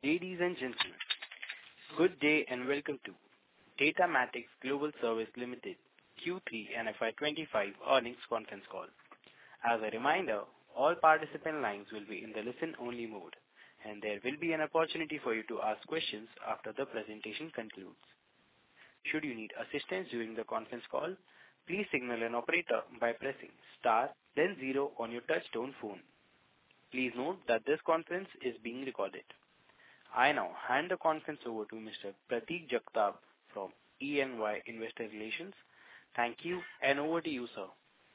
Ladies and gentlemen, good day and welcome to Datamatics Global Services Limited Q3 and FY25 earnings conference call. As a reminder, all participant lines will be in the listen-only mode, and there will be an opportunity for you to ask questions after the presentation concludes. Should you need assistance during the conference call, please signal an operator by pressing star then 0 on your touch-tone phone. Please note that this conference is being recorded. I now hand the conference over to Mr. Pratik Jagtap from EY Investor Relations. Thank you, and over to you, sir.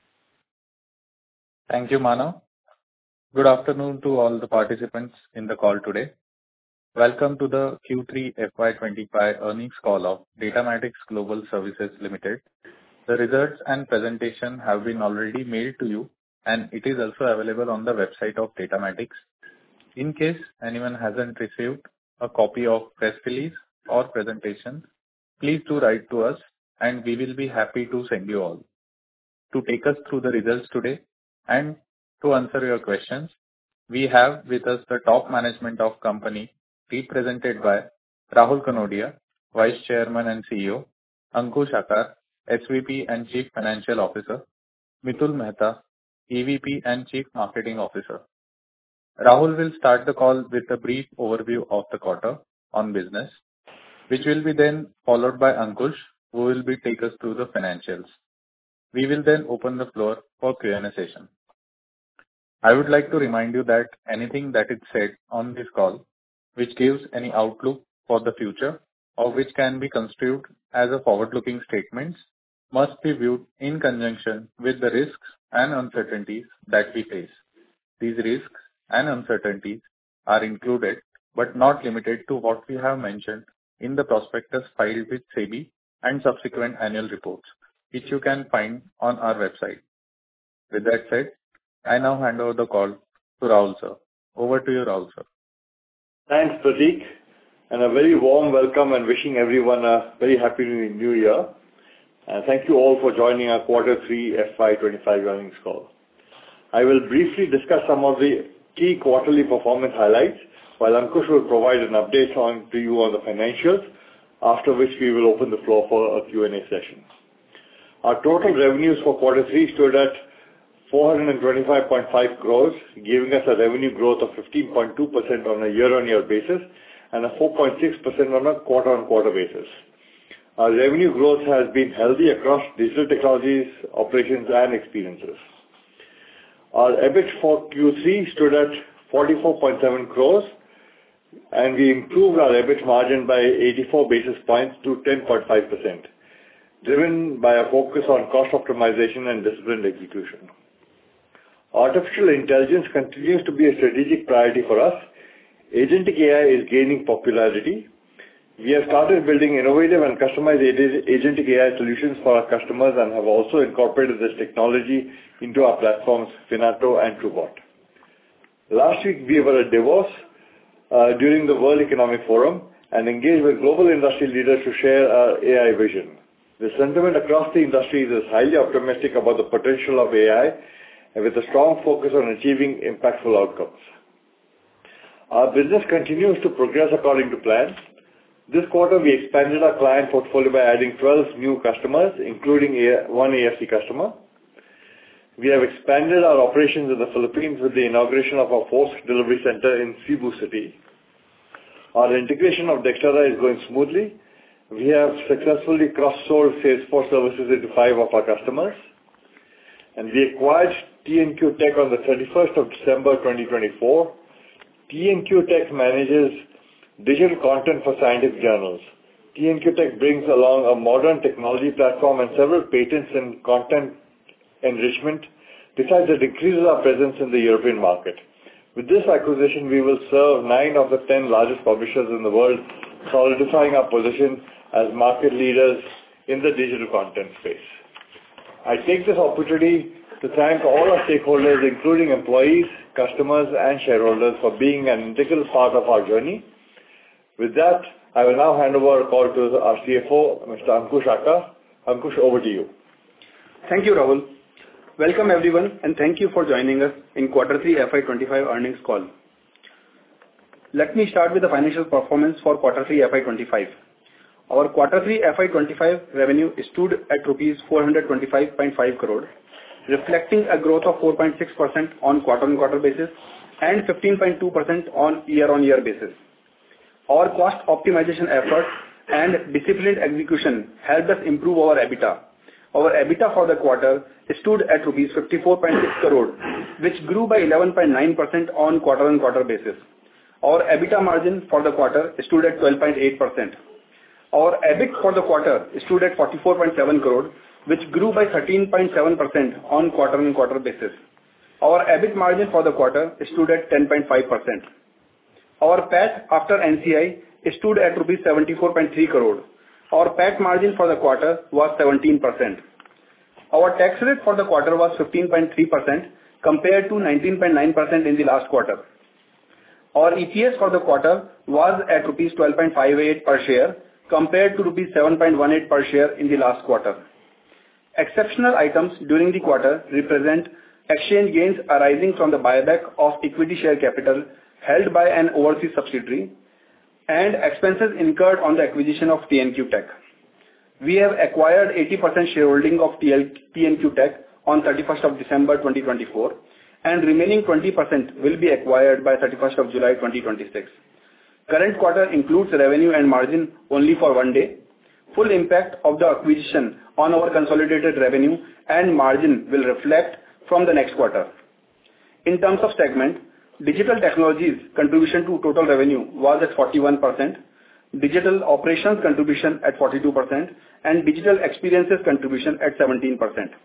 Thank you, Manav. Good afternoon to all the participants in the call today. Welcome to the Q3 FY25 earnings call of Datamatics Global Services Limited. The results and presentation have been already mailed to you, and it is also available on the website of Datamatics. In case anyone hasn't received a copy of press release or presentation, please do write to us and we will be happy to send you all. To take us through the results today and to answer your questions, we have with us the top management of company represented by Rahul Kanodia, Vice Chairman and CEO, Ankush Akar, SVP and Chief Financial Officer, Mitul Mehta, EVP and Chief Marketing Officer. Rahul will start the call with a brief overview of the quarter on business, which will be then followed by Ankush, who will take us through the financials. We will then open the floor for Q&A session. I would like to remind you that anything that is said on this call, which gives any outlook for the future or which can be construed as a forward-looking statement, must be viewed in conjunction with the risks and uncertainties that we face. These risks and uncertainties are included but not limited to what we have mentioned in the prospectus filed with SEBI and subsequent annual reports, which you can find on our website. With that said, I now hand over the call to Rahul sir. Over to you, Rahul sir. Thanks, Pratik, and a very warm welcome and wishing everyone a very happy new year. Thank you all for joining our Q3 FY25 earnings call. I will briefly discuss some of the key quarterly performance highlights, while Ankush will provide an update to you on the financials, after which we will open the floor for a Q&A session. Our total revenues for Q3 stood at 425.5 crores, giving us a revenue growth of 15.2% on a year-on-year basis and a 4.6% on a quarter-on-quarter basis. Our revenue growth has been healthy across digital technologies, operations, and experiences. Our EBIT for Q3 stood at 44.7 crores, and we improved our EBIT margin by 84 basis points to 10.5%, driven by a focus on cost optimization and disciplined execution. Artificial intelligence continues to be a strategic priority for us. Agentic AI is gaining popularity. We have started building innovative and customized agentic AI solutions for our customers and have also incorporated this technology into our platforms, Finato and TrueBot. Last week, we were at Davos during the World Economic Forum and engaged with global industry leaders to share our AI vision. The sentiment across the industries is highly optimistic about the potential of AI and with a strong focus on achieving impactful outcomes. Our business continues to progress according to plan. This quarter, we expanded our client portfolio by adding 12 new customers, including one AFC customer. We have expanded our operations in the Philippines with the inauguration of our fourth delivery center in Cebu City. Our integration of Dexterra is going smoothly. We have successfully cross-sold Salesforce services into 5 of our customers. And we acquired TNQ Tech on the 31st of December 2024. TNQ Tech manages digital content for scientific journals. TNQ Tech brings along a modern technology platform and several patents in content enrichment. Besides, it increases our presence in the European market. With this acquisition, we will serve 9 of the 10 largest publishers in the world, solidifying our position as market leaders in the digital content space. I take this opportunity to thank all our stakeholders, including employees, customers, and shareholders, for being an integral part of our journey. With that, I will now hand over a call to our CFO, Mr. Ankush Akar. Ankush, over to you. Thank you, Rahul. Welcome, everyone, and thank you for joining us in Q3 FY25 earnings call. Let me start with the financial performance for Q3 FY25. Our Q3 FY25 revenue stood at rupees 425.5 crore, reflecting a growth of 4.6% on quarter-on-quarter basis and 15.2% on year-on-year basis. Our cost optimization efforts and disciplined execution helped us improve our EBITDA. Our EBITDA for the quarter stood at rupees 54.6 crore, which grew by 11.9% on quarter-on-quarter basis. Our EBITDA margin for the quarter stood at 12.8%. Our EBIT for the quarter stood at 44.7 crore, which grew by 13.7% on quarter-on-quarter basis. Our EBIT margin for the quarter stood at 10.5%. Our PAT after NCI stood at rupees 74.3 crore. Our PAT margin for the quarter was 17%. Our tax rate for the quarter was 15.3% compared to 19.9% in the last quarter. Our EPS for the quarter was at rupees 12.58 per share compared to rupees 7.18 per share in the last quarter. Exceptional items during the quarter represent exchange gains arising from the buyback of equity share capital held by an overseas subsidiary and expenses incurred on the acquisition of TNQ Tech. We have acquired 80% shareholding of TNQ Tech on 31st of December 2024, and remaining 20% will be acquired by 31st of July 2026. Current quarter includes revenue and margin only for one day. Full impact of the acquisition on our consolidated revenue and margin will reflect from the next quarter. In terms of segment, digital technologies contribution to total revenue was at 41%, digital operations contribution at 42%, and digital experiences contribution at 17%.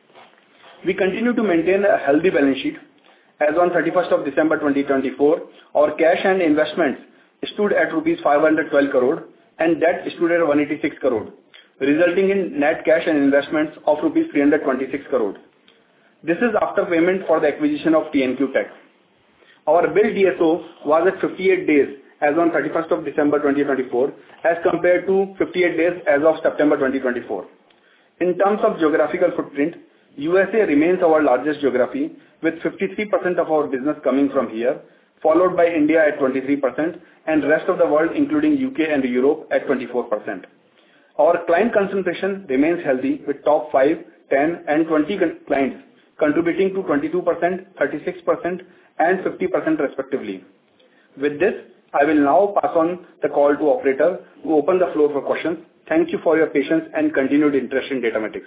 We continue to maintain a healthy balance sheet. As on 31st of December 2024, our cash and investments stood at rupees 512 crore and debt stood at 186 crore, resulting in net cash and investments of rupees 326 crore. This is after payment for the acquisition of TNQ Tech. Our bill DSO was at 58 days as on 31st of December 2024 as compared to 58 days as of September 2024. In terms of geographical footprint, USA remains our largest geography with 53% of our business coming from here, followed by India at 23% and rest of the world including UK and Europe at 24%. Our client concentration remains healthy with top 5, 10 and 20 clients contributing to 22%, 36% and 50% respectively. With this, I will now pass on the call to operator to open the floor for questions. Thank you for your patience and continued interest in Datamatics.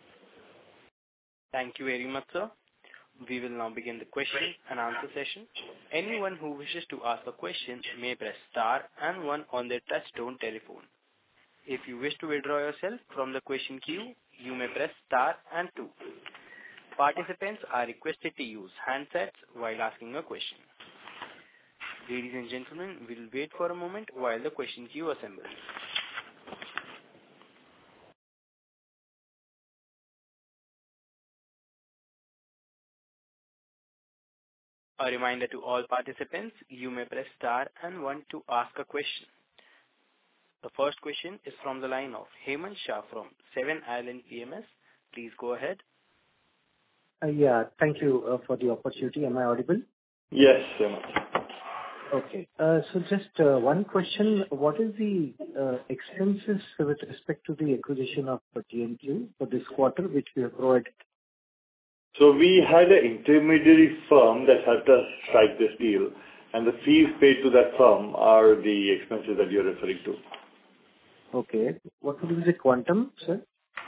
Thank you very much, sir. We will now begin the question and answer session. Anyone who wishes to ask a question may press star and one on their touch-tone telephone. If you wish to withdraw yourself from the question queue, you may press star and two. Participants are requested to use handsets while asking a question. Ladies and gentlemen, we will wait for a moment while the question queue assembles. A reminder to all participants, you may press star and one to ask a question. The first question is from the line of Hemant Shah from 7 Island PMS. Please go ahead. Yeah, thank you for the opportunity. Am I audible? Yes, Hemant. Okay. So just one question. What is the expenses with respect to the acquisition of TNQ for this quarter, which we have provided? So we had an intermediary firm that helped us strike this deal, and the fees paid to that firm are the expenses that you're referring to. Okay. What would be the quantum, sir?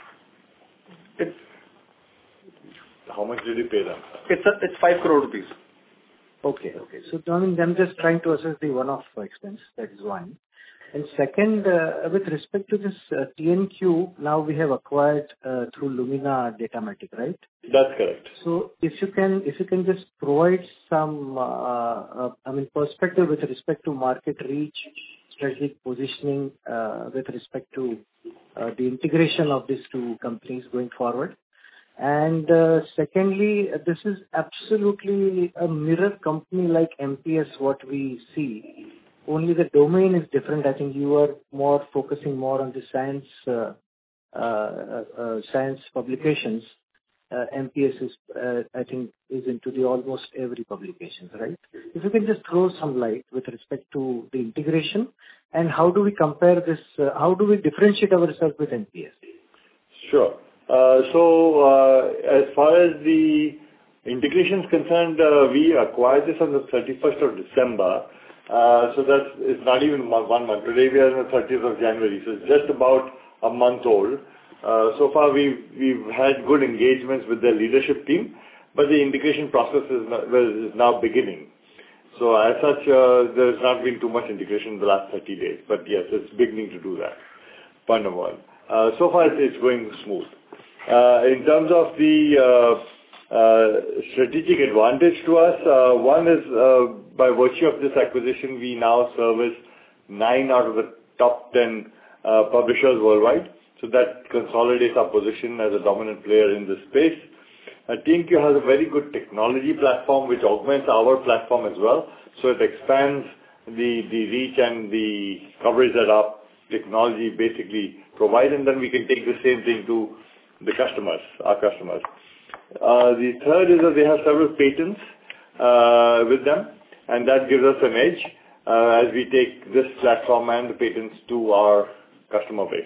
How much did you pay them? It's 5 crore rupees. Okay. So I mean, I'm just trying to assess the one-off expense. That is one. And second, with respect to this TNQ, now we have acquired through Lumina Datamatic, right? That's correct. So if you can just provide some, perspective with respect to market reach, strategic positioning, with respect to the integration of these two companies going forward. And secondly, this is absolutely a mirror company like MPS, what we see. Only the domain is different. I think you are more focusing more on the science publications. MPS is, I think, is into the almost every publication, right? If you can just throw some light with respect to the integration and how do we compare this, how do we differentiate ourselves with MPS? Sure. As far as the integration is concerned, we acquired this on the 31st of December. It's not even 1 month. Today we are on the 30th of January, so it's just about a month old. So far we've had good engagements with the leadership team, but the integration process is now beginning. So as such, there's not been too much integration in the last 30 days, but yes, it's beginning to do that. Point number one. So far it's going smooth. In terms of the strategic advantage to us, one is by virtue of this acquisition, we now service 9 out of the top 10 publishers worldwide. So that consolidates our position as a dominant player in this space. TNQ has a very good technology platform which augments our platform as well. So it expands the reach and the coverage that our technology basically provides, and then we can take the same thing to the customers, our customers. The third is that they have several patents with them, and that gives us an edge as we take this platform and the patents to our customer base.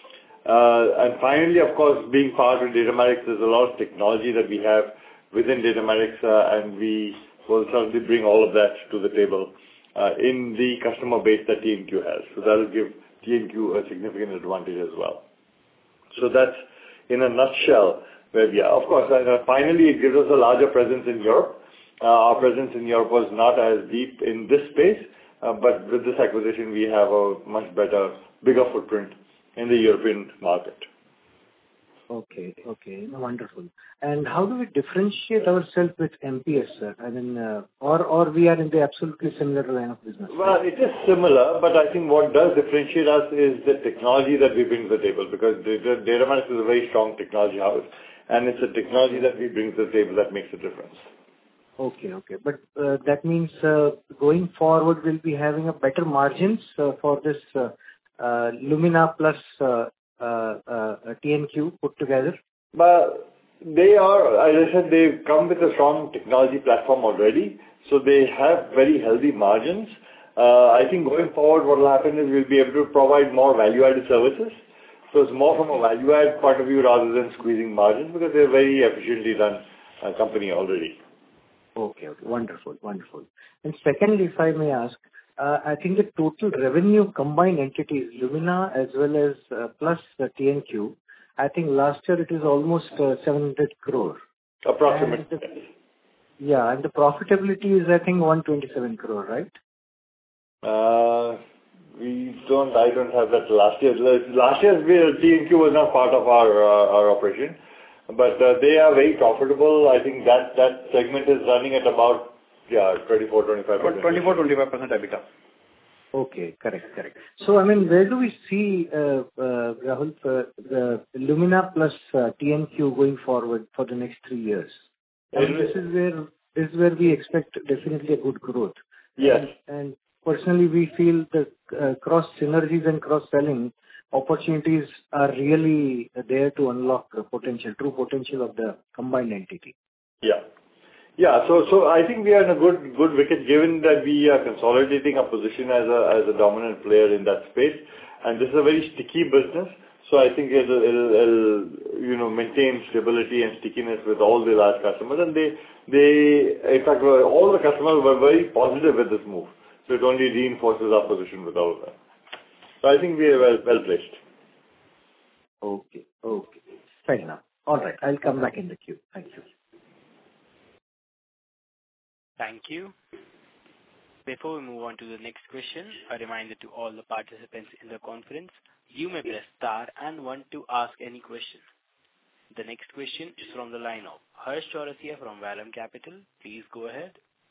And finally, of course, being part of Datamatics, there's a lot of technology that we have within Datamatics, and we will certainly bring all of that to the table in the customer base that TNQ has. So that will give TNQ a significant advantage as well. So that's in a nutshell where we are. Of course, finally, it gives us a larger presence in Europe. Our presence in Europe was not as deep in this space, but with this acquisition, we have a much bigger footprint in the European market. Okay, wonderful. And how do we differentiate ourselves with MPS, sir? I mean, or we are in the absolutely similar line of business? Well, it is similar, but I think what does differentiate us is the technology that we bring to the table, because Datamatics is a very strong technology house, and it's the technology that we bring to the table that makes a difference. Okay. But that means going forward, we'll be having a better margins for this Lumina plus TNQ put together? But they are, as I said, they come with a strong technology platform already, so they have very healthy margins. I think going forward, what will happen is we'll be able to provide more value-added services. So it's more from a value-add point of view rather than squeezing margins, because they're a very efficiently done company already. Okay, wonderful. And secondly, if I may ask, I think the total revenue combined entities, Lumina as well as plus the TNQ, I think last year it is almost 700 crore. Approximately. And the profitability is, I think, 127 crore, right? I don't have that last year. Last year, TNQ was not part of our operation, but they are very profitable. I think that segment is running at about 24-25%. 24-25% EBITDA. Okay, correct. So, I mean, where do we see, Rahul, the Lumina plus TNQ going forward for the next 3 years? This is where we expect definitely a good growth. Yes. And personally, we feel that cross synergies and cross selling opportunities are really there to unlock the true potential of the combined entity. So I think we are in a good wicket, given that we are consolidating our position as a dominant player in that space, and this is a very sticky business. So I think it'll maintain stability and stickiness with all the large customers, and in fact, all the customers were very positive with this move. So it only reinforces our position with all of them. So I think we are well placed. Okay. Fair enough. All right. I'll come back in the queue. Thank you. Thank you. Before we move on to the next question, a reminder to all the participants in the conference, you may press star and 1 to ask any question. The next question is from the line of Harsh Chaurasia from Vallum Capital. Please go ahead.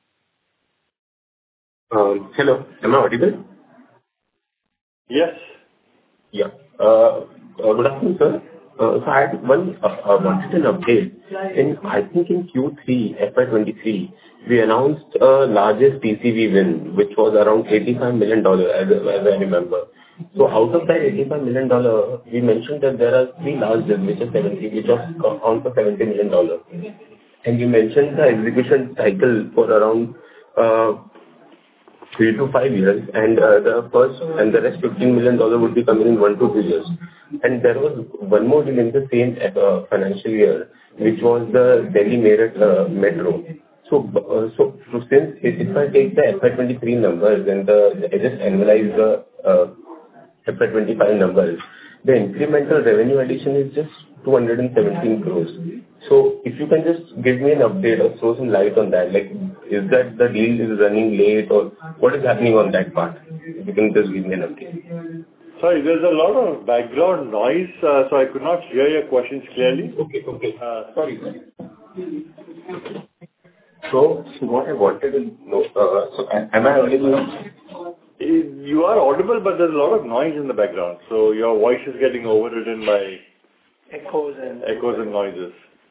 Hello, am I audible? Yes. Yeah. Good afternoon, sir. So I had wanted an update. I think in Q3 FY23, we announced largest TCV win, which was around $85 million, as I remember. So out of that $85 million, we mentioned that there are three large deals which account for $70 million. And you mentioned the execution cycle for around 3 to 5 years, and the rest $15 million would be coming in 1 to 2 years. And there was one more deal in the same financial year, which was the Delhi Meerut Metro. So since if I take the FY23 numbers and I just analyze the FY25 numbers, the incremental revenue addition is just 217 crores. So if you can just give me an update or throw some light on that, like, is that the deal is running late, or what is happening on that part? If you can just give me an update. Sorry, there's a lot of background noise, so I could not hear your questions clearly. Okay. Sorry. So what I wanted to know, so am I audible now? You are audible, but there's a lot of noise in the background, so your voice is getting overridden by echoes and noises.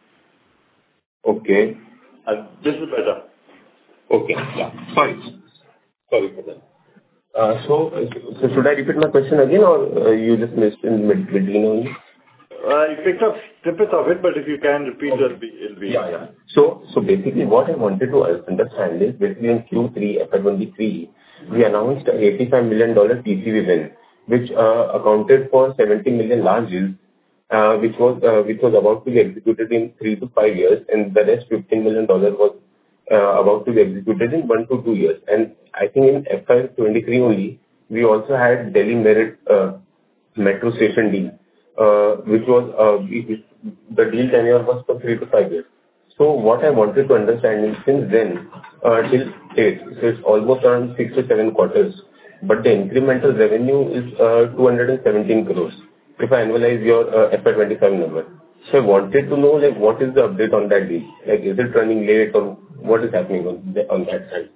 Okay. This is better. Okay. Yeah. Sorry for that. So should I repeat my question again, or you just missed in between only? You picked up snippets of it, but if you can repeat, it'll be... Yeah. So basically what I wanted to understand is, basically in Q3 FY23, we announced an $85 million TCV win, which accounted for 70 million large deals, which was about to be executed in 3 to 5 years, and the rest $15 million was about to be executed in 1 to 2 years. And I think in FY23 only, we also had Delhi Meerut Metro Station deal, which was the deal tenure was for 3 to 5 years. So what I wanted to understand is, since then till date, so it's almost around 6 to 7 quarters, but the incremental revenue is 217 crores. If I annualize your FY25 number, so I wanted to know, like, what is the update on that deal? Like, is it running late, or what is happening on that side?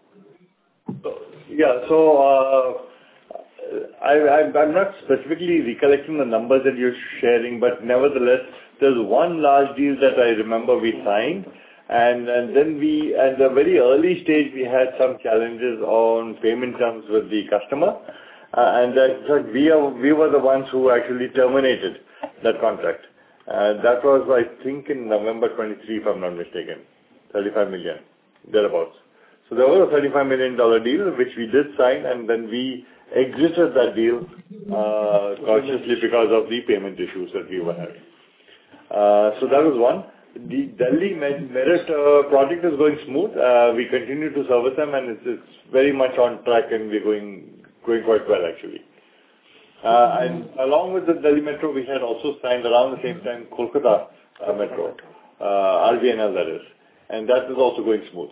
Yeah. So I'm not specifically recollecting the numbers that you're sharing, but nevertheless, there's one large deal that I remember we signed, and then at the very early stage, we had some challenges on payment terms with the customer, and that we were the ones who actually terminated that contract. That was, I think, in November 23, if I'm not mistaken, 35 million, thereabouts. So there was a $35 million deal which we did sign, and then we exited that deal consciously because of the payment issues that we were having. So that was one. The Delhi Meerut project is going smooth. We continue to service them, and it's very much on track, and we're going quite well, actually. And along with the Delhi Metro, we had also signed around the same time Kolkata Metro, RVNL that is, and that is also going smooth.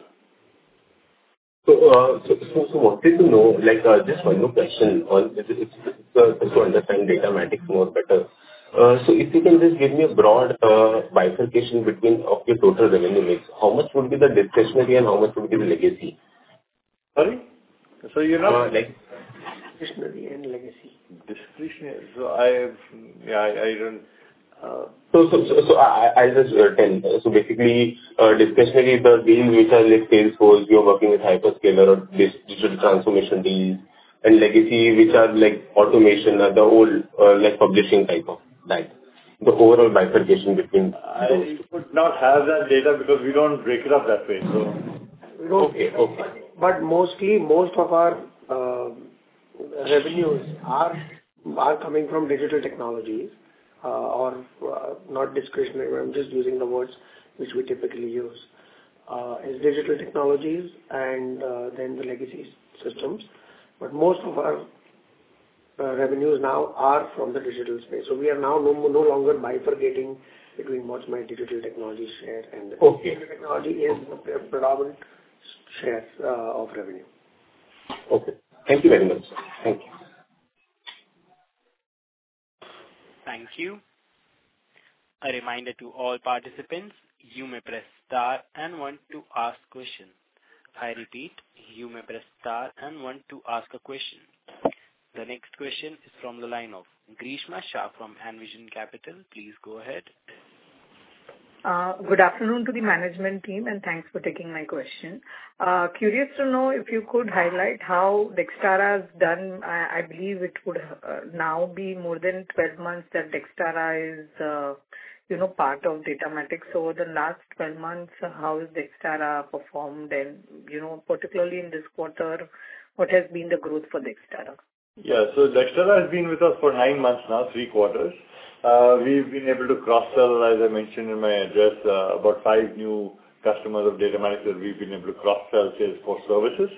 So wanted to know, like, just one more question on it's to understand Datamatics more better. So if you can just give me a broad bifurcation between of your total revenue mix, how much would be the discretionary and how much would be the legacy? Sorry? So you're not... Discretionary and legacy. Discretionary. So I don't... So I'll just tell. So basically, discretionary, the deals which are like Salesforce, you're working with hyperscaler or digital transformation deals, and legacy, which are like automation, the whole like publishing type of that. The overall bifurcation between those. I would not have that data because we don't break it up that way. So We don't. Okay. But mostly, most of our revenues are coming from digital technologies, or not discretionary. I'm just using the words which we typically use. Is digital technologies and then the legacy systems. But most of our revenues now are from the digital space. So we are now no longer bifurcating between what's my digital technology share and digital technology is the predominant share of revenue. Okay. Thank you very much. Thank you. Thank you. A reminder to all participants, you may press star and 1 to ask question. I repeat, you may press star and 1 to ask a question. The next question is from the line of Grishma Shah from Envision Capital. Please go ahead. Good afternoon to the management team, and thanks for taking my question. Curious to know if you could highlight how Dextara has done. I believe it would now be more than 12 months that Dextara is, part of Datamatics. So the last 12 months, how has Dextara performed? And, particularly in this quarter, what has been the growth for Dextara? Yeah, so Dextara has been with us for 9 months now, 3 quarters. We've been able to cross-sell, as I mentioned in my address, about 5 new customers of Datamatics that we've been able to cross-sell Salesforce services.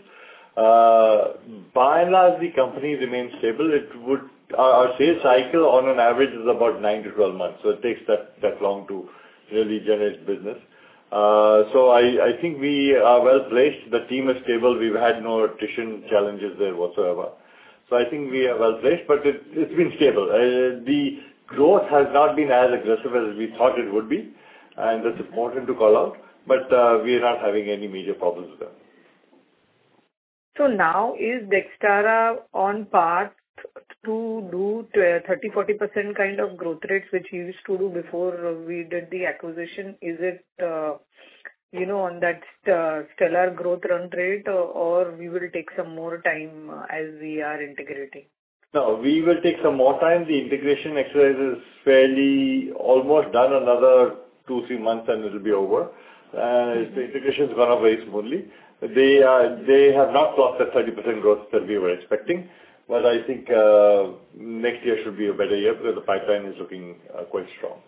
By and large, the company remains stable. Our sales cycle on an average is about 9 to 12 months, so it takes that long to really generate business. So I think we are well placed. The team is stable. We've had no attrition challenges there whatsoever. So I think we are well placed, but it's been stable. The growth has not been as aggressive as we thought it would be, and that's important to call out, but we are not having any major problems with that. So now is Dextara on path to do 30-40% kind of growth rates, which you used to do before we did the acquisition? Is it, on that stellar growth run rate, or we will take some more time as we are integrating? No, we will take some more time. The integration exercise is fairly almost done. Another 2-3 months and it will be over. The integration has gone up very smoothly. They have not clocked the 30% growth that we were expecting, but I think next year should be a better year because the pipeline is looking quite strong.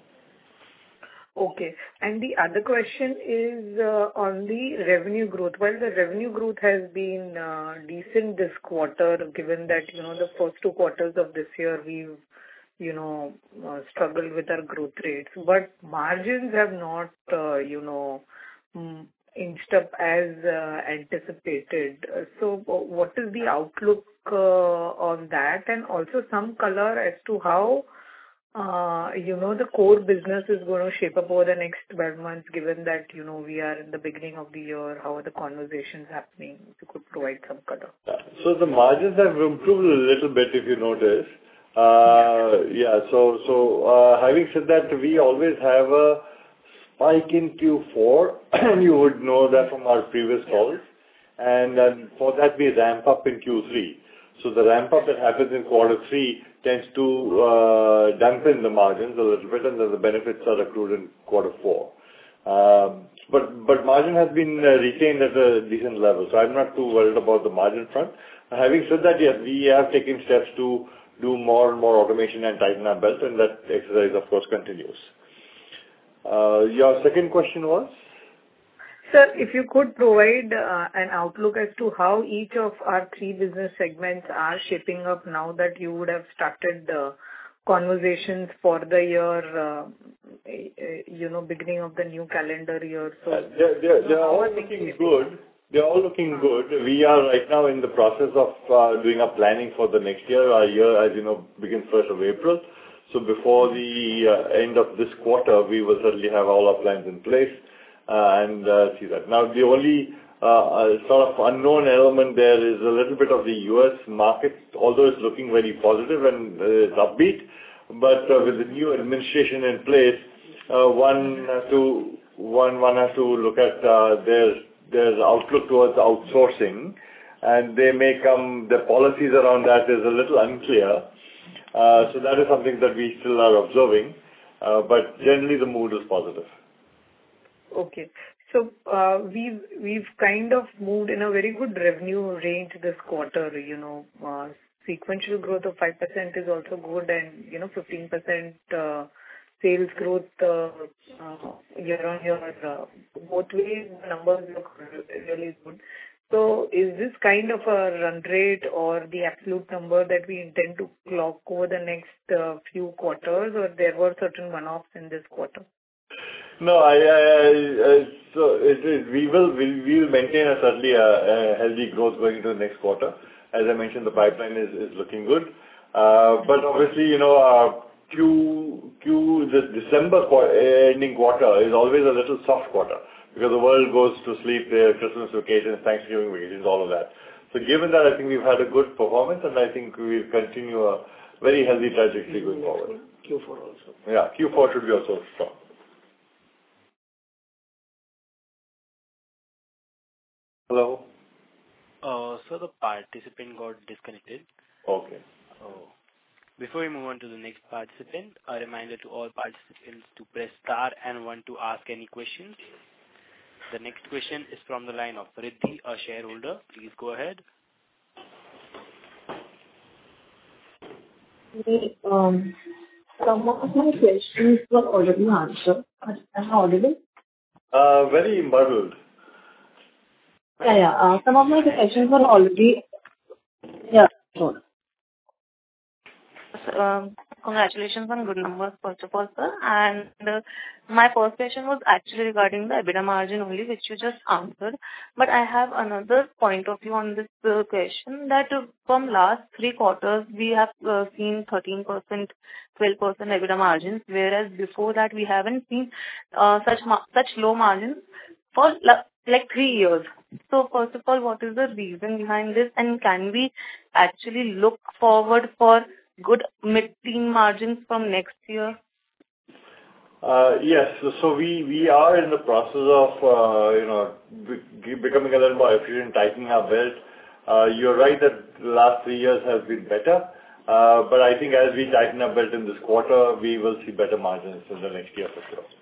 Okay. And the other question is on the revenue growth. Well, the revenue growth has been decent this quarter, given that, the first 2 quarters of this year we've, struggled with our growth rates. But margins have not, inched up as anticipated. So what is the outlook on that? And also some color as to how the core business is going to shape up over the next 12 months, given that, we are in the beginning of the year. How are the conversations happening? If you could provide some color. So the margins have improved a little bit, if you notice. So having said that, we always have a spike in Q4, and you would know that from our previous calls. And for that, we ramp up in Q3. So the ramp up that happens in quarter 3 tends to dampen the margins a little bit, and then the benefits are accrued in quarter 4. But margin has been retained at a decent level, so I'm not too worried about the margin front. Having said that, yes, we have taken steps to do more and more automation and tighten our belt, and that exercise, of course, continues. Your second question was? Sir, if you could provide an outlook as to how each of our 3 business segments are shaping up now that you would have started the conversations for the year, beginning of the new calendar year. So they're all looking good. They're all looking good. We are right now in the process of doing our planning for the next year. Our year, as you know, begins 1st of April. So before the end of this quarter, we will certainly have all our plans in place and see that. Now, the only sort of unknown element there is a little bit of the U.S. market, although it's looking very positive and it's upbeat. But with the new administration in place, one has to look at their outlook towards outsourcing, and the policies around that is a little unclear. So that is something that we still are observing, but generally the mood is positive. Okay. So we've kind of moved in a very good revenue range this quarter. Sequential growth of 5% is also good, and 15% sales growth year on year. Both ways, the numbers look really good. So is this kind of a run rate or the absolute number that we intend to clock over the next few quarters, or there were certain one-offs in this quarter? No, we will maintain certainly a healthy growth going into the next quarter. As I mentioned, the pipeline is looking good. But obviously, the December ending quarter is always a little soft quarter because the world goes to sleep there, Christmas vacations, Thanksgiving vacations, all of that. So given that, I think we've had a good performance, and I think we'll continue a very healthy trajectory going forward. Q4 also. Yeah, Q4 should be also strong. Hello? So the participant got disconnected. Okay. Before we move on to the next participant, a reminder to all participants to press star and one to ask any questions. The next question is from the line of Riddhi, a shareholder. Please go ahead. Some of my questions were already answered. Am I audible? Very muddled. Yeah. Some of my questions were already... Yeah, sure. Congratulations on good numbers, first of all, sir. And my first question was actually regarding the EBITDA margin only, which you just answered. But I have another point of view on this question, that from last 3 quarters, we have seen 13%, 12% EBITDA margins, whereas before that, we haven't seen such low margins for like 3 years. So first of all, what is the reason behind this? And can we actually look forward for good mid-teen margins from next year? Yes. So we are in the process of, becoming a little more efficient, tightening our belt. You're right that the last 3 years has been better. But I think as we tighten our belt in this quarter, we will see better margins in the next year for sure.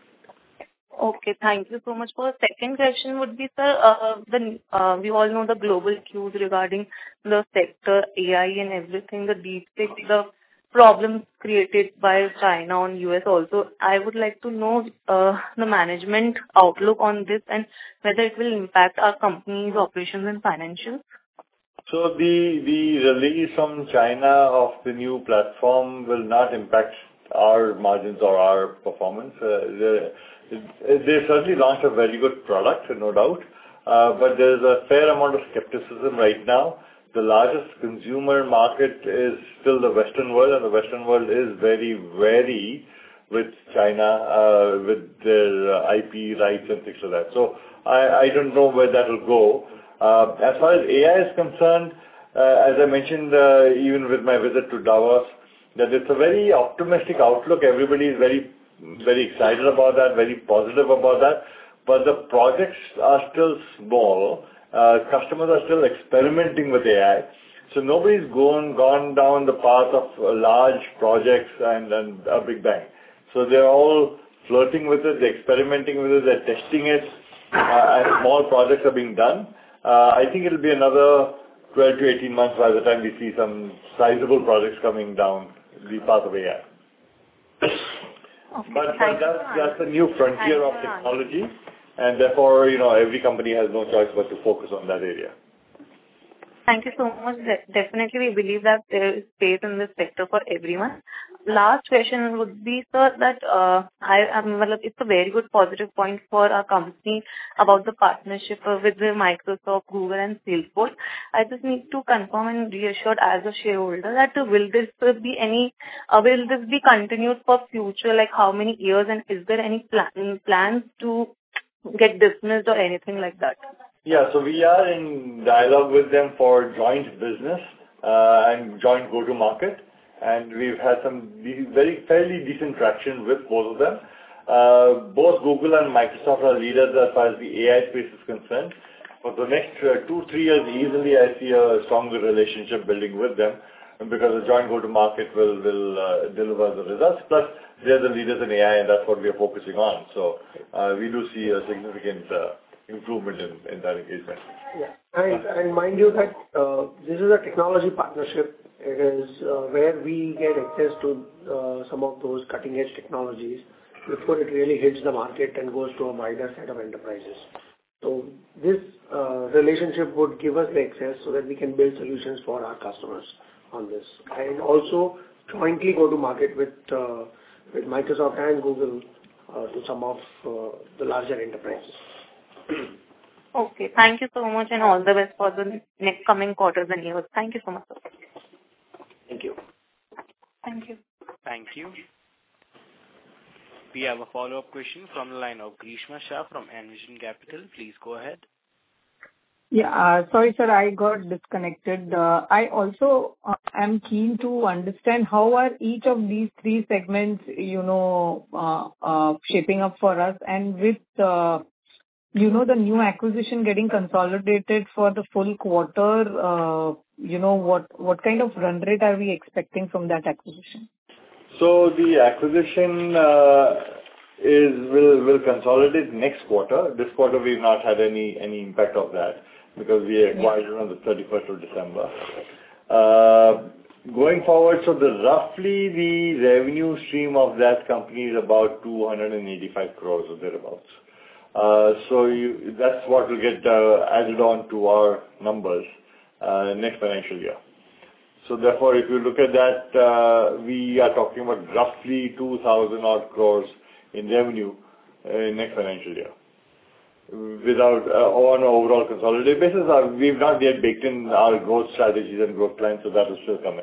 Okay, thank you so much. For the second question would be, sir, we all know the global cues regarding the sector, AI and everything, the deepfake, the problems created by China and US also. I would like to know the management outlook on this and whether it will impact our company's operations and financials. So the release from China of the new platform will not impact our margins or our performance. They certainly launched a very good product, no doubt, but there's a fair amount of skepticism right now. The largest consumer market is still the Western world, and the Western world is very wary with China, with their IP rights and things like that. So I don't know where that will go. As far as AI is concerned, as I mentioned, even with my visit to Davos, that it's a very optimistic outlook. Everybody is very excited about that, very positive about that. But the projects are still small. Customers are still experimenting with AI. So nobody's gone down the path of large projects and a big bang. So they're all flirting with it, they're experimenting with it, they're testing it, and small projects are being done. I think it'll be another 12 to 18 months by the time we see some sizable projects coming down the path of AI. Okay, but that's a new frontier of technology, and therefore, every company has no choice but to focus on that area. Thank you so much. Definitely, we believe that there is space in this sector for everyone. Last question would be, sir, that it's a very good positive point for our company about the partnership with Microsoft, Google, and Salesforce. I just need to confirm and reassured as a shareholder that will this be continued for future, like how many years, and is there any plans to get dismissed or anything like that? Yeah, so we are in dialogue with them for joint business and joint go-to-market, and we've had some fairly decent traction with both of them. Both Google and Microsoft are leaders as far as the AI space is concerned. For the next 2-3 years, easily I see a stronger relationship building with them, because the joint go-to-market will deliver the results. Plus, they're the leaders in AI, and that's what we are focusing on. So we do see a significant improvement in that engagement. Yeah, and mind you that this is a technology partnership. It is where we get access to some of those cutting-edge technologies before it really hits the market and goes to a wider set of enterprises. So this relationship would give us the access so that we can build solutions for our customers on this, and also jointly go to market with Microsoft and Google to some of the larger enterprises. Okay, thank you so much, and all the best for the next coming quarters and years. Thank you so much, sir. Thank you. Thank you. Thank you. We have a follow-up question from the line of Grishma Shah from Envision Capital. Please go ahead. Yeah, sorry, sir, I got disconnected. I also am keen to understand how are each of these 3 segments, shaping up for us, and with the new acquisition getting consolidated for the full quarter, what kind of run rate are we expecting from that acquisition? So the acquisition will consolidate next quarter. This quarter, we've not had any impact of that because we acquired it on the 31st of December. Going forward, so roughly the revenue stream of that company is about 285 crores or thereabouts. That's what will get added on to our numbers next financial year. So therefore, if you look at that, we are talking about roughly 2,000 odd crores in revenue next financial year. Without on an overall consolidated basis, we've not yet baked in our growth strategies and growth plans, so that will still come in.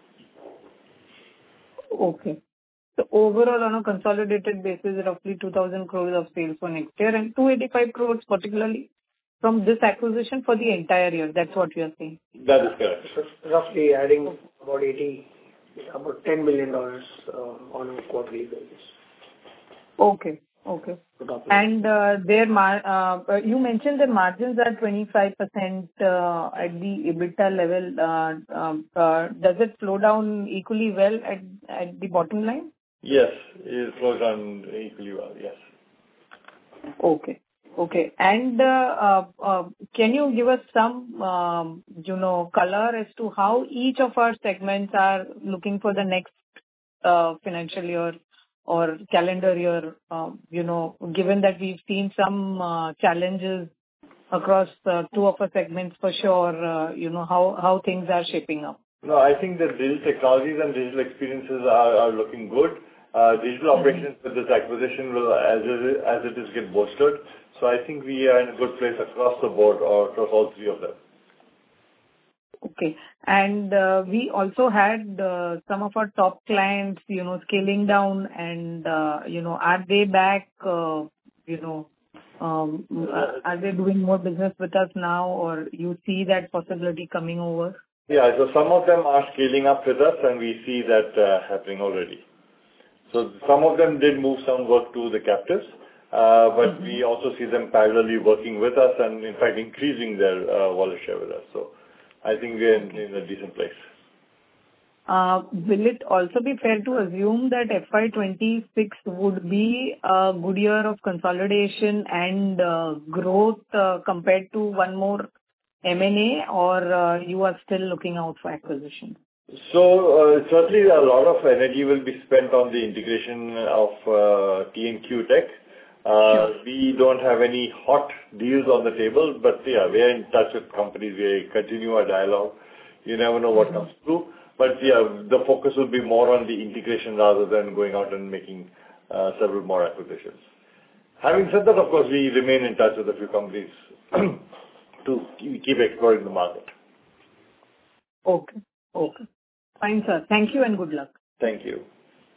Okay. So overall, on a consolidated basis, roughly 2,000 crores of sales for next year and 285 crores particularly from this acquisition for the entire year. That's what you are saying. That is correct. So roughly adding about $10 million on a quarterly basis. Okay. And you mentioned the margins are 25% at the EBITDA level. Does it flow down equally well at the bottom line? Yes, it flows down equally well, yes. Okay. And can you give us some, color as to how each of our segments are looking for the next financial year or calendar year, given that we've seen some challenges across two of our segments for sure, how things are shaping up? No, I think that digital technologies and digital experiences are looking good. Digital operations with this acquisition will, as it is, get bolstered. So I think we are in a good place across the board or across all three of them. Okay. And we also had some of our top clients, scaling down and, are they back, are they doing more business with us now or you see that possibility coming over? Yeah, so some of them are scaling up with us and we see that happening already. So some of them did move some work to the captives, but we also see them parallelly working with us and in fact increasing their wallet share with us. So I think we're in a decent place. Will it also be fair to assume that FY26 would be a good year of consolidation and growth compared to one more M&A or you are still looking out for acquisition? So certainly a lot of energy will be spent on the integration of TNQ Tech. We don't have any hot deals on the table, but yeah, we are in touch with companies. We continue our dialogue. You never know what comes through. But yeah, the focus will be more on the integration rather than going out and making several more acquisitions. Having said that, of course, we remain in touch with a few companies to keep exploring the market. Okay. Fine, sir. Thank you and good luck. Thank you.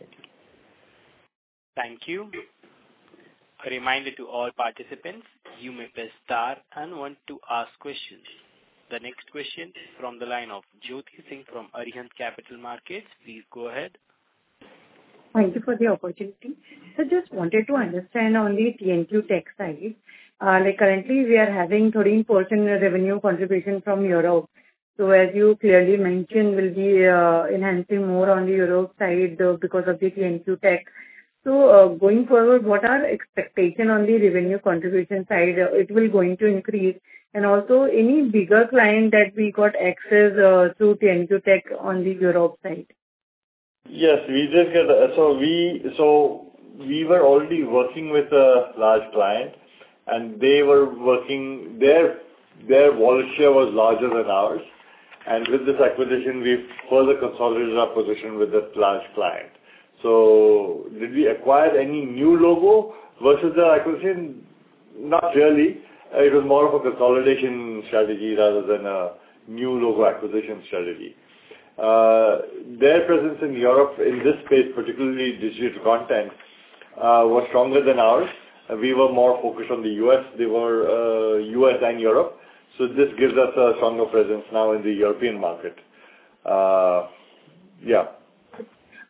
Thank you. A reminder to all participants, you may press star and one to ask questions. The next question from the line of Jyoti Singh from Arihant Capital Markets. Please go ahead. Thank you for the opportunity. So just wanted to understand on the TNQ Tech side, currently we are having 13% revenue contribution from Europe. So as you clearly mentioned, we'll be enhancing more on the Europe side because of the TNQ Tech. So going forward, what are expectations on the revenue contribution side? It will going to increase. And also any bigger client that we got access through TNQ Tech on the Europe side? Yes, we did get, so we were already working with a large client and they were working, their wallet share was larger than ours. And with this acquisition, we've further consolidated our position with that large client. So did we acquire any new logo versus the acquisition? Not really. It was more of a consolidation strategy rather than a new logo acquisition strategy. Their presence in Europe in this space, particularly digital content, was stronger than ours. We were more focused on the US. They were US and Europe. So this gives us a stronger presence now in the European market. Yeah.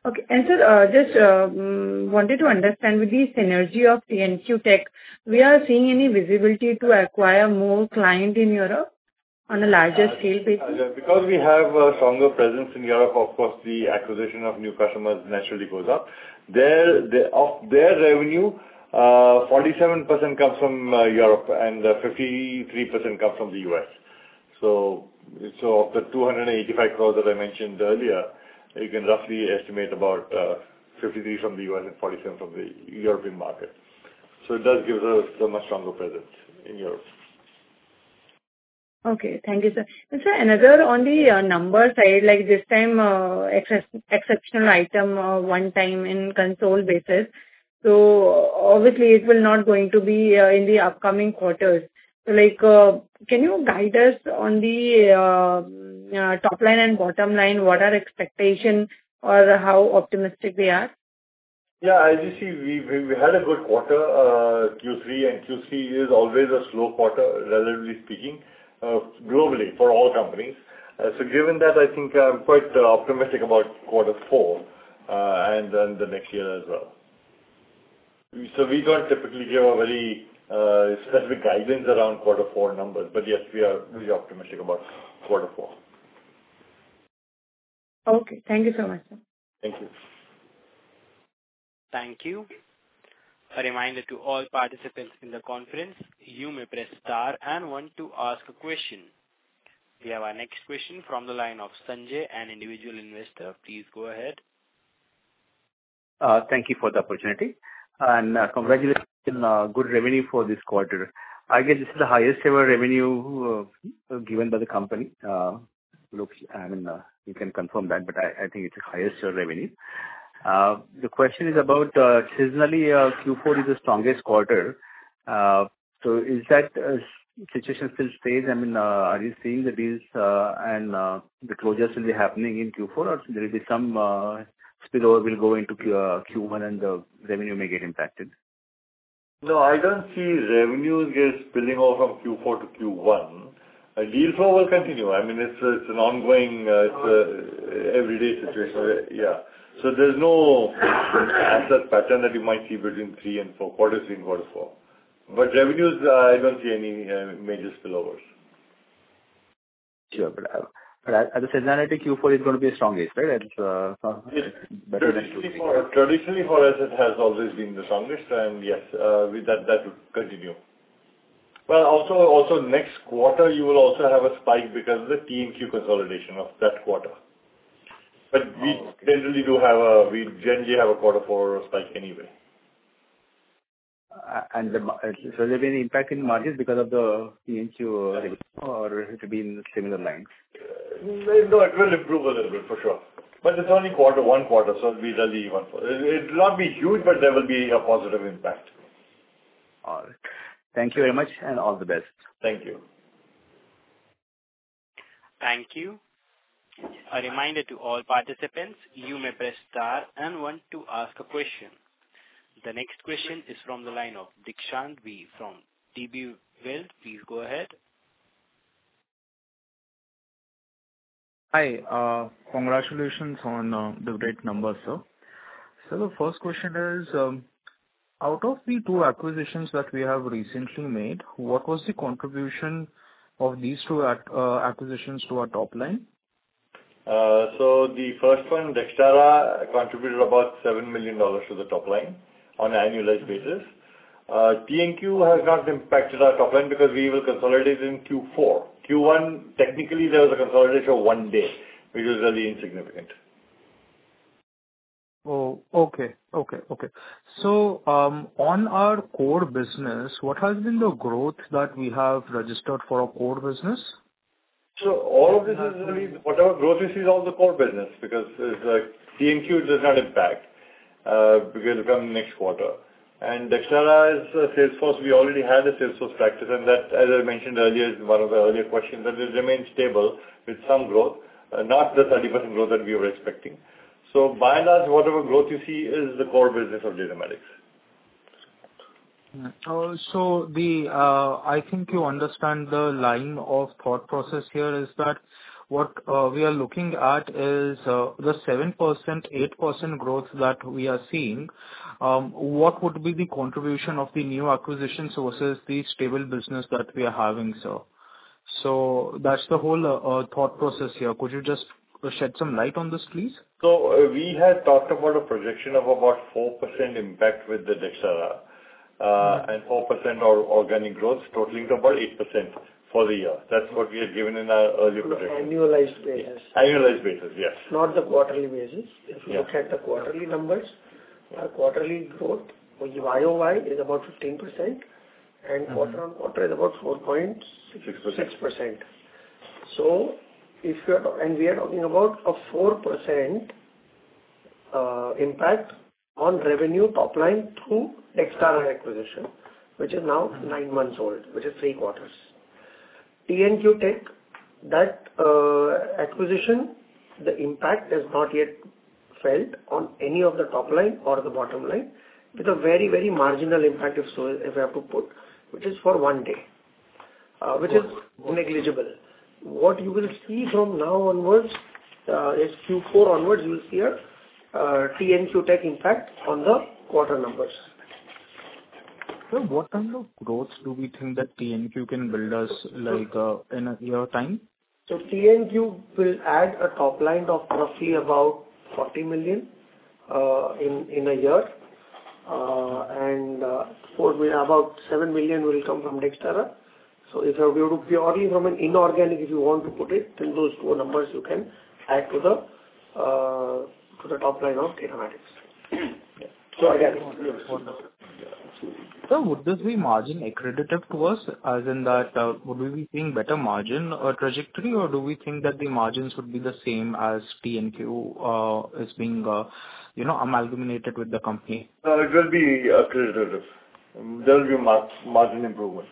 Okay. And sir, just wanted to understand with the synergy of TNQ Tech, we are seeing any visibility to acquire more client in Europe on a larger scale basis? Because we have a stronger presence in Europe, of course, the acquisition of new customers naturally goes up. Of their revenue, 47% comes from Europe and 53% comes from the US. So of the 285 crores that I mentioned earlier, you can roughly estimate about 53 from the US and 47 from the European market. So it does give us a much stronger presence in Europe. Okay. Thank you, sir. And sir, another on the number side, like this time, exceptional item, one time in console basis. So obviously, it will not going to be in the upcoming quarters. So like, can you guide us on the top line and bottom line? What are expectation or how optimistic we are? Yeah, as you see, we had a good quarter, Q3, and Q3 is always a slow quarter, relatively speaking, globally for all companies. So given that, I think I'm quite optimistic about quarter four and then the next year as well. So we don't typically give a very specific guidance around quarter four numbers, but yes, we are really optimistic about quarter four. Okay. Thank you so much, sir. Thank you. Thank you. A reminder to all participants in the conference, you may press star and one to ask a question. We have our next question from the line of Sanjay, an individual investor. Please go ahead. Thank you for the opportunity. And congratulations on good revenue for this quarter. I guess this is the highest ever revenue given by the company. You can confirm that, but I think it's the highest ever revenue. The question is about seasonally, Q4 is the strongest quarter. So is that situation still stays? I mean, are you seeing the deals and the closures will be happening in Q4, or there will be some spillover will go into Q1 and the revenue may get impacted? No, I don't see revenues get spilling over from Q4 to Q1. Deal flow will continue. I mean, it's an ongoing, everyday situation. Yeah. So there's no asset pattern that you might see between quarter three and quarter four. But revenues, I don't see any major spillovers. Sure, but as a seasonality, Q4 is going to be the strongest, right? It's better than Q3. Traditionally for us, it has always been the strongest, and yes, that will continue. Well, also next quarter, you will also have a spike because of the TNQ consolidation of that quarter. But we generally have a quarter four spike anyway. And so there will be any impact in margins because of the TNQ revenue, or it will be in similar lines? No, it will improve a little bit for sure. But it's only one quarter, so it'll be really even. It will not be huge, but there will be a positive impact. All right. Thank you very much, and all the best. Thank you. Thank you. A reminder to all participants, you may press star and one to ask a question. The next question is from the line of Dikshant V from DB Wealth. Please go ahead. Hi. Congratulations on the great numbers, sir. So the first question is, out of the two acquisitions that we have recently made, what was the contribution of these two acquisitions to our top line? So the first one, Dextara, contributed about $7 million to the top line on an annualized basis. TNQ has not impacted our top line because we will consolidate in Q4. Q1, technically, there was a consolidation of 1 day, which was really insignificant. Oh, okay. So, on our core business, what has been the growth that we have registered for our core business? So all of this is really, whatever growth you see is all the core business because TNQ does not impact because it will come next quarter. And Dextara is Salesforce. We already had a Salesforce practice, and that, as I mentioned earlier, is one of the earlier questions, that it remains stable with some growth, not the 30% growth that we were expecting. So by and large, whatever growth you see is the core business of Datamatics. So I think you understand the line of thought process here is that what we are looking at is the 7%, 8% growth that we are seeing. What would be the contribution of the new acquisitions versus the stable business that we are having, sir? So that's the whole thought process here. Could you just shed some light on this, please? So we had talked about a projection of about 4% impact with the Dextara and 4% organic growth, totaling to about 8% for the year. That's what we had given in our earlier projection. Annualized basis. Annualized basis, yes. Not the quarterly basis. If you look at the quarterly numbers, our quarterly growth YOY is about 15%, and quarter-on-quarter is about 4.6%. So, if we are talking about a 4% impact on revenue top line through Dextara acquisition, which is now 9 months old, which is 3 quarters. TNQ Tech, that acquisition, the impact is not yet felt on any of the top line or the bottom line, with a very, very marginal impact, if I have to put, which is for 1 day, which is negligible. What you will see from now onwards is Q4 onwards, you will see a TNQ Tech impact on the quarter numbers. So what kind of growth do we think that TNQ can build us like in a year time? So TNQ will add a top line of roughly about 40 million in a year, and about 7 million will come from Dextara. So if you were to purely from an inorganic, if you want to put it, then those 2 numbers you can add to the top line of Datamatics. So again, so would this be margin accretive to us, as in that would we be seeing better margin trajectory, or do we think that the margins would be the same as TNQ is being amalgamated with the company? It will be accretive. There will be margin improvement.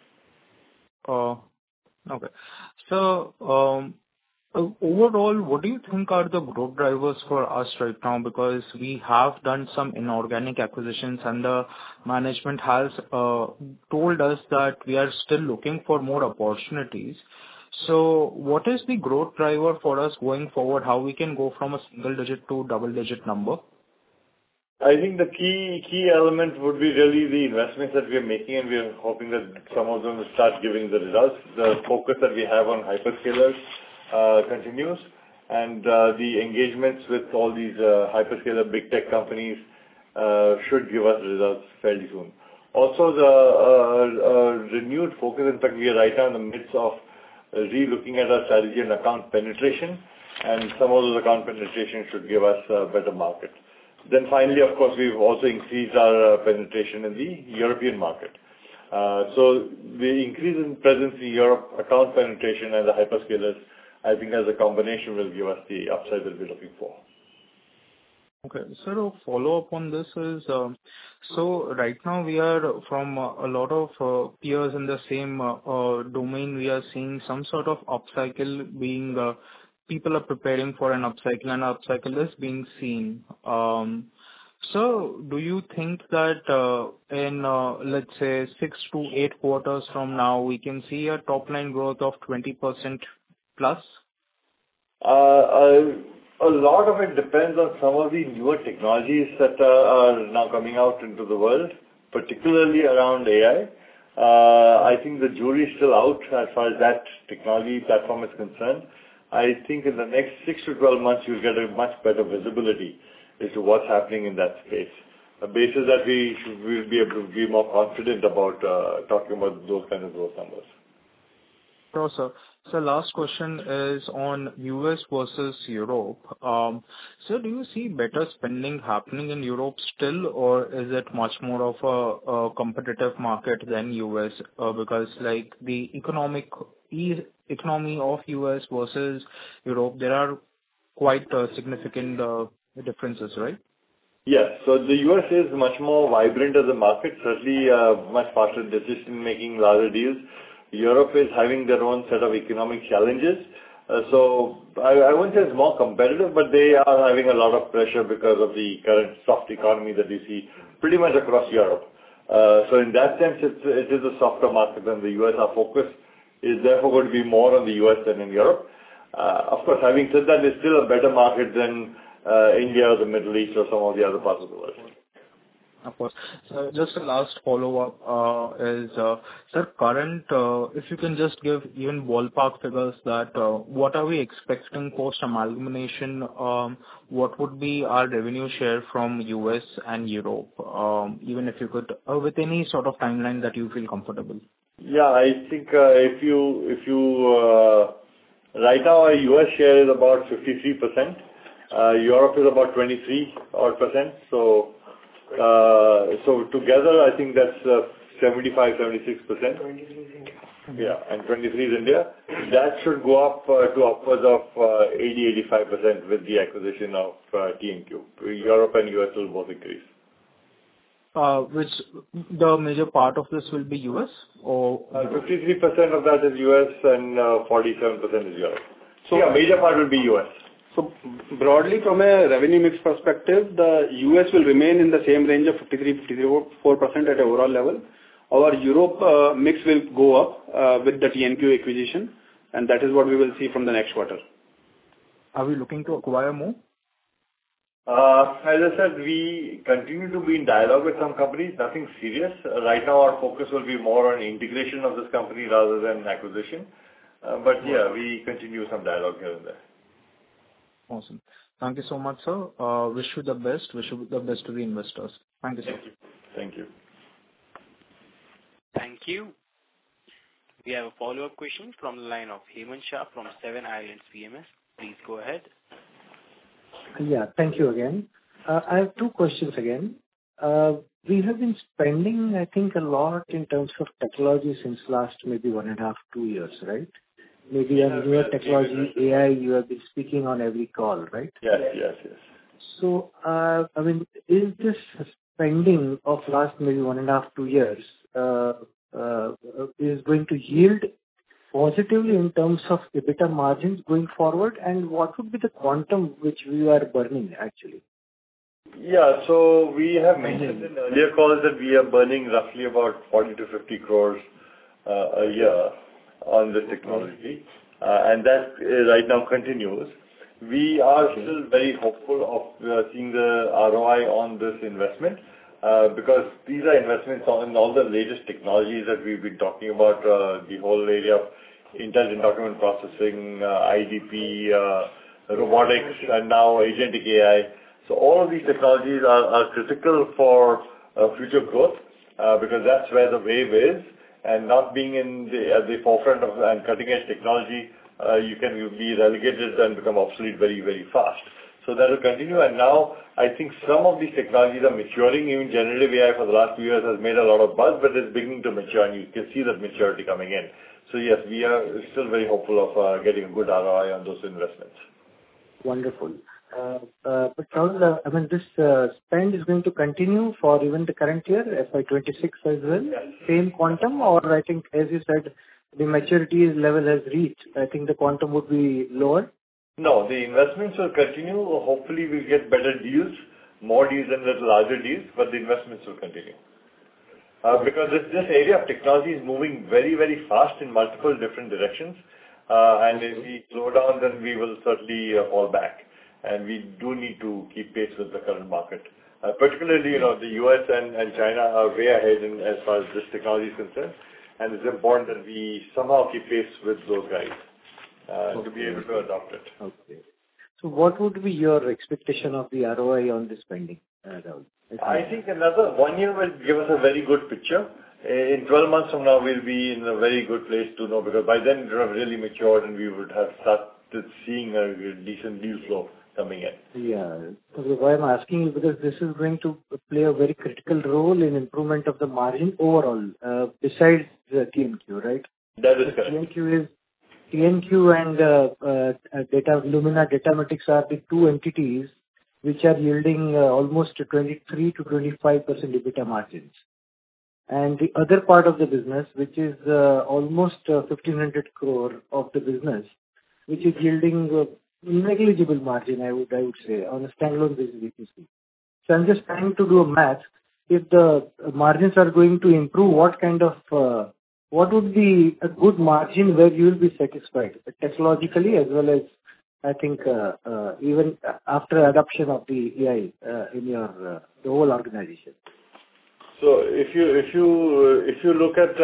Okay. So, overall, what do you think are the growth drivers for us right now? Because we have done some inorganic acquisitions, and the management has told us that we are still looking for more opportunities. So what is the growth driver for us going forward? How we can go from a single digit to double digit number? I think the key element would be really the investments that we are making, and we are hoping that some of them will start giving the results. The focus that we have on hyperscalers continues, and the engagements with all these hyperscaler big tech companies should give us results fairly soon. Also, the renewed focus, in fact, we are right now in the midst of re-looking at our strategy and account penetration, and some of those account penetration should give us a better market. Then finally, of course, we've also increased our penetration in the European market. So the increase in presence in Europe, account penetration, and the hyperscalers, I think as a combination will give us the upside that we're looking for. Okay. So to follow up on this is, so right now we are from a lot of peers in the same domain, we are seeing some sort of upcycle being, people are preparing for an upcycle, and upcycle is being seen. So do you think that in, let's say, 6 to 8 quarters from now, we can see a top line growth of 20% plus? A lot of it depends on some of the newer technologies that are now coming out into the world, particularly around AI. I think the jury is still out as far as that technology platform is concerned. I think in the next 6 to 12 months, you'll get a much better visibility as to what's happening in that space. A basis that we'll be able to be more confident about talking about those kind of growth numbers. Sure, sir. So last question is on US versus Europe. So do you see better spending happening in Europe still, or is it much more of a competitive market than US? Because like the economy of US versus Europe, there are quite significant differences, right? Yes. So the US is much more vibrant as a market, certainly much faster decision-making, larger deals. Europe is having their own set of economic challenges. So I wouldn't say it's more competitive, but they are having a lot of pressure because of the current soft economy that we see pretty much across Europe. So in that sense, it is a softer market than the US. Our focus is therefore going to be more on the US than in Europe. Of course, having said that, it's still a better market than India or the Middle East or some of the other parts of the world. Of course. So just a last follow-up is, sir, current, if you can just give even ballpark figures that what are we expecting post-amalgamation? What would be our revenue share from US and Europe? Even if you could, with any sort of timeline that you feel comfortable. Yeah, I think if you right now our US share is about 53%. Europe is about 23%. So together, I think that's 75, 76%. 23 is India. Yeah, and 23 is India. That should go up to upwards of 80-85% with the acquisition of TNQ. Europe and US will both increase. Which the major part of this will be US or 53% of that is US and 47% is Europe. So yeah, major part will be US. So broadly, from a revenue mix perspective, the US will remain in the same range of 53-54% at overall level. Our Europe mix will go up with the TNQ acquisition, and that is what we will see from the next quarter. Are we looking to acquire more? As I said, we continue to be in dialogue with some companies, nothing serious. Right now, our focus will be more on integration of this company rather than acquisition. But yeah, we continue some dialogue here and there. Awesome. Thank you so much, sir. Wish you the best. Wish you the best to the investors. Thank you, sir. Thank you. Thank you. We have a follow-up question from the line of Hemant Shah from Seven Islands PMS. Please go ahead. Yeah, thank you again. I have two questions again. We have been spending, I think, a lot in terms of technology since last maybe 1.5, 2 years, right? Maybe on newer technology, AI, you have been speaking on every call, right? Yes. So, I mean, is this spending of last maybe 1.5, 2 years is going to yield positively in terms of EBITDA margins going forward? And what would be the quantum which we are burning actually? Yeah, so we have mentioned in earlier calls that we are burning roughly about 40 to 50 crores a year on this technology, and that right now continues. We are still very hopeful of seeing the ROI on this investment because these are investments on all the latest technologies that we've been talking about, the whole area of intelligent document processing, IDP, robotics, and now agentic AI. So all of these technologies are critical for future growth because that's where the wave is. And not being at the forefront of and cutting-edge technology, you can be relegated and become obsolete very, very fast. So that will continue. And now I think some of these technologies are maturing. Even generative AI for the last few years has made a lot of buzz, but it's beginning to mature, and you can see that maturity coming in. So yes, we are still very hopeful of getting a good ROI on those investments. Wonderful. But Rahul, I mean, this spend is going to continue for even the current year, FY26 as well? Yes. Same quantum, or I think, as you said, the maturity level has reached. I think the quantum would be lower? No, the investments will continue. Hopefully, we'll get better deals, more deals and little larger deals, but the investments will continue. Because this area of technology is moving very, very fast in multiple different directions. And if we slow down, then we will certainly fall back. And we do need to keep pace with the current market. Particularly, the US and China are way ahead as far as this technology is concerned. And it's important that we somehow keep pace with those guys to be able to adopt it. Okay. So what would be your expectation of the ROI on this spending, Rahul? I think another 1 year will give us a very good picture. In 12 months from now, we'll be in a very good place to know, because by then it would have really matured and we would have started seeing a decent deal flow coming in. Yeah. So why I'm asking is because this is going to play a very critical role in improvement of the margin overall, besides the TNQ, right? That is correct. TNQ and Lumina Datamatics are the two entities which are yielding almost 23 to 25% EBITDA margins. And the other part of the business, which is almost 1,500 crore of the business, which is yielding negligible margin, I would say, on a standalone basis. So I'm just trying to do a math. If the margins are going to improve, what kind of what would be a good margin where you will be satisfied technologically as well as, I think, even after adoption of the AI in your the whole organization? So if you look at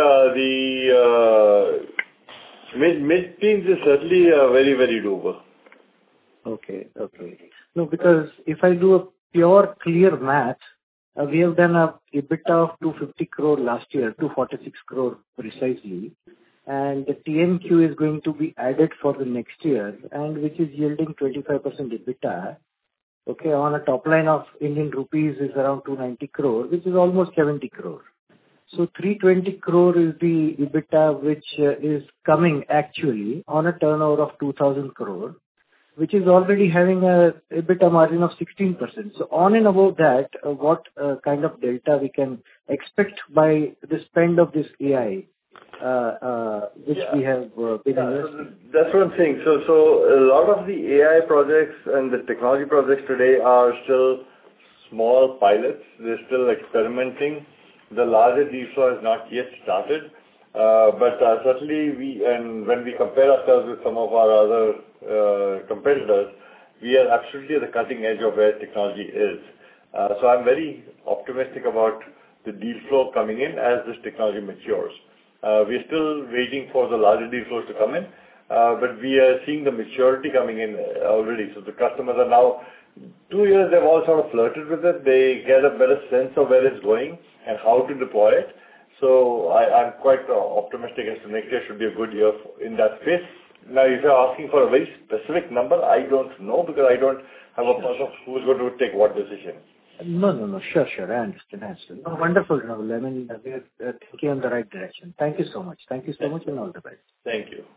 the mid-teens is certainly very, very doable. Okay. No, because if I do a pure clear math, we have done a EBITDA of 250 crore last year, 246 crore precisely, and the TNQ is going to be added for the next year, and which is yielding 25% EBITDA. Okay, on a top line of Indian rupees is around 290 crore, which is almost 70 crore. So 320 crore is the EBITDA which is coming actually on a turnover of 2,000 crore, which is already having a EBITDA margin of 16%. So on and above that, what kind of delta we can expect by the spend of this AI, which we have been investing? That's what I'm saying. So a lot of the AI projects and the technology projects today are still small pilots. They're still experimenting. The larger deal flow has not yet started. But certainly when we compare ourselves with some of our other competitors, we are absolutely at the cutting edge of where technology is. So I'm very optimistic about the deal flow coming in as this technology matures. We're still waiting for the larger deal flows to come in, but we are seeing the maturity coming in already. So the customers are now 2 years, they've all sort of flirted with it. They get a better sense of where it's going and how to deploy it. So I'm quite optimistic as to next year should be a good year in that space. Now, if you're asking for a very specific number, I don't know because I don't have a pulse of who's going to take what decision. No. Sure. I understand. No, wonderful, Rahul. I mean, we're thinking in the right direction. Thank you so much. And all the best. Thank you.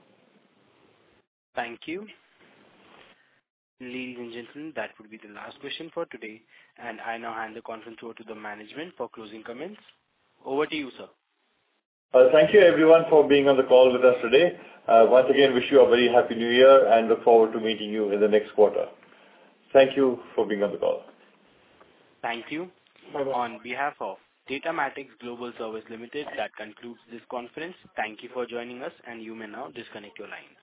Thank you. Ladies and gentlemen, that would be the last question for today. And I now hand the conference over to the management for closing comments. Over to you, sir. Thank you, everyone, for being on the call with us today. Once again, wish you a very happy new year and look forward to meeting you in the next quarter. Thank you for being on the call. Thank you. Bye-bye. On behalf of Datamatics Global Service Limited, that concludes this conference. Thank you for joining us, and you may now disconnect your line.